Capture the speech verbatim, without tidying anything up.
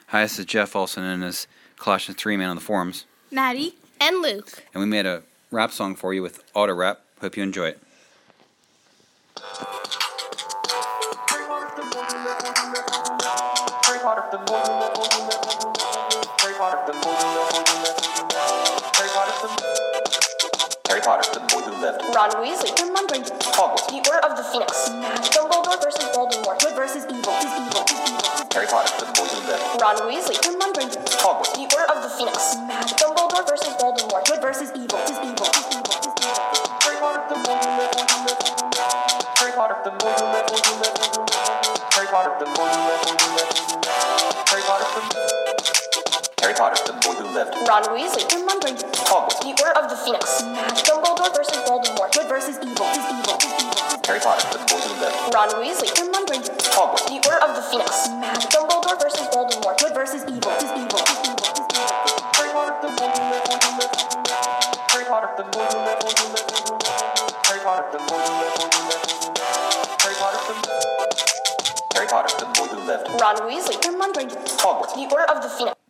Hi, this is Jeff, also known as Colossians three Man on the forums. Maddie. And Luke. And we made a rap song for you with auto rap. Hope you enjoy it. Harry Potter, the boy who lived. Ron Weasley. Hermione. Hogwarts. The Order of the Phoenix. Dumbledore versus Voldemort. Good versus evil. Is evil. Is evil. Harry Potter, the boy who lived. Ron Weasley. Hermione. Hogwarts. The Order of the Phoenix. Dumbledore versus Voldemort. Good versus evil. Is evil. Is evil. Is evil. Harry Potter, the boy who lived. Harry Potter, the boy who lived. Harry Potter, the boy who lived. Harry Potter, the Harry Potter, the boy who lived. Ron Weasley. Hermione. Hogwarts. The Order of the Phoenix. Dumbledore versus Voldemort. Good versus evil. Is evil. Is evil. Harry Potter, the boy who lived. Ron Weasley. Hermione. Hogwarts. The Order of the Phoenix. Dumbledore versus Voldemort. Good versus evil. Is evil. Is evil. Is evil. Harry Potter, the boy who lived. Harry Potter, the boy who lived. Harry Potter, the boy who lived. Harry Potter, the Harry Potter, the boy who lived. Ron Weasley. Hermione. Hogwarts. The Order of the Phoenix.